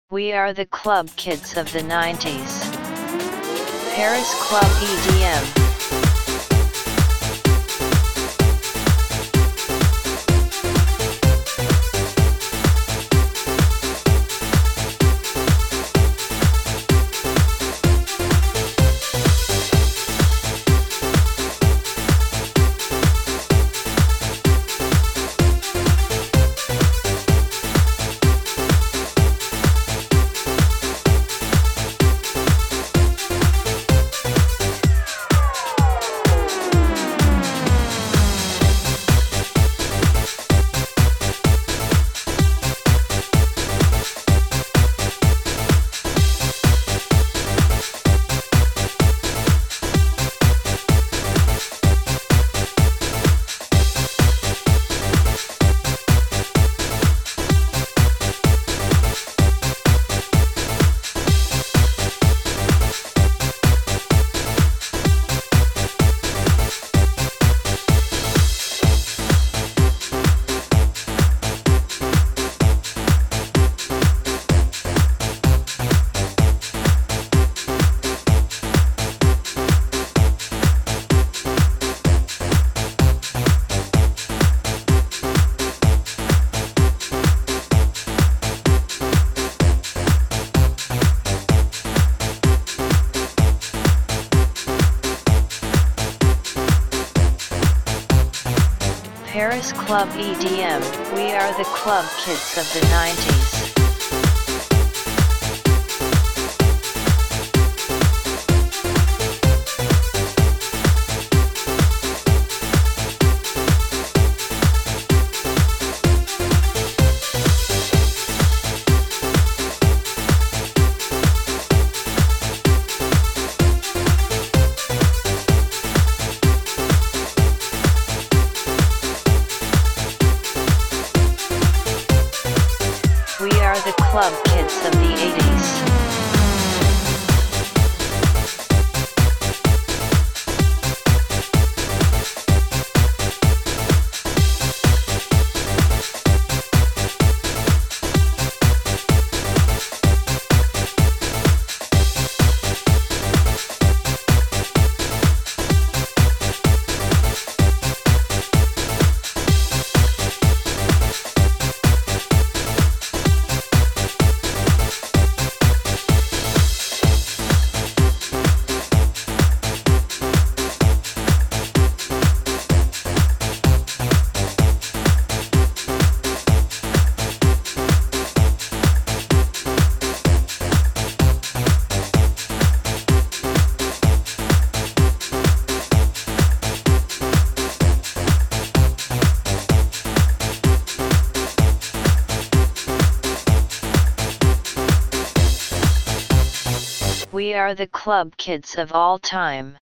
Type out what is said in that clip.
We are the club kids of the 90s. Paris Club EDM. Paris Club EDM. We are the club kids of the 90s. We are the club kids of the 80s. We are the club kids of all time.